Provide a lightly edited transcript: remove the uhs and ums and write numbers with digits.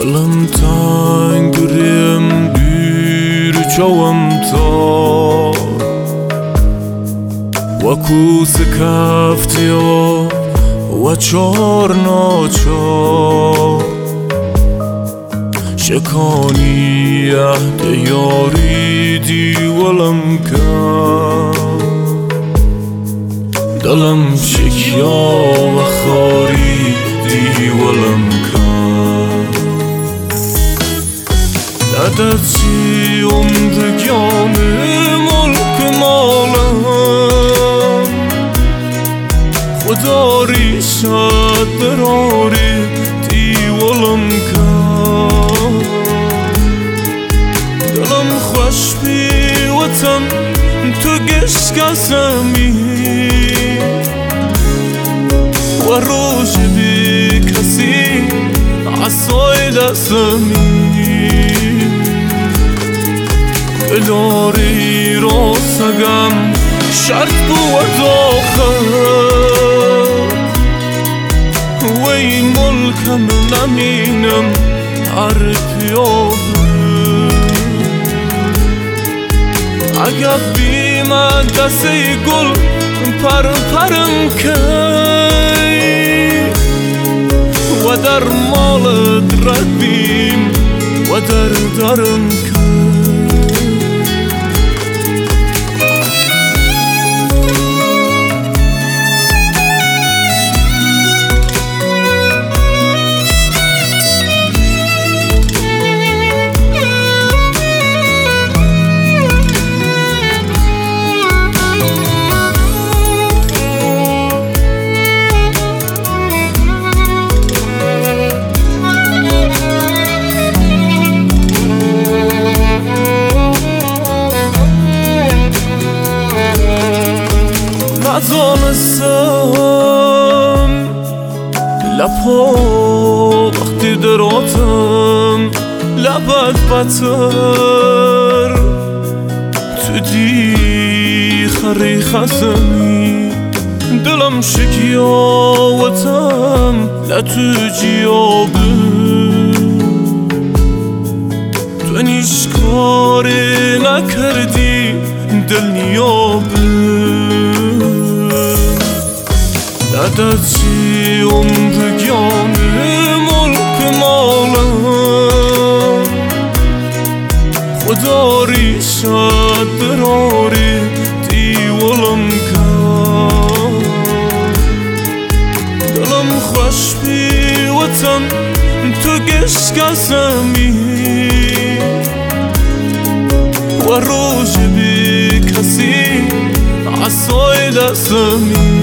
دلم تنگ ریم دیر جوم تا و کوس کفتیا و چار ناچار شکانی عهد یاری دیولم کرد دلم شکیا و خاری دیولم کرد ندرچی عمرگیان ملک مالم خدا ریشت براری دیولم کرد دلم خوش بی وطن تو گشکسمی و روش بی کسی عصای دستمی دلاری را سگم شرط بود آخر و این ملکم نمینم هر پیابه اگر بی من دسته گل پرم کی و در مالت ردیم و در درم کی نزانستم لپا وقتی دراتم لبت بتر تو دی خری خسمی دلم شکیاوتم لتو جیابه تو نیش کاری نکردی دل نیابه ندرچی عمرگیان ملک مالم خدا ریشت براری دیولم کرد دلم خوش بی وطن تو گشکسمی و روش بی کسی عصای دستمی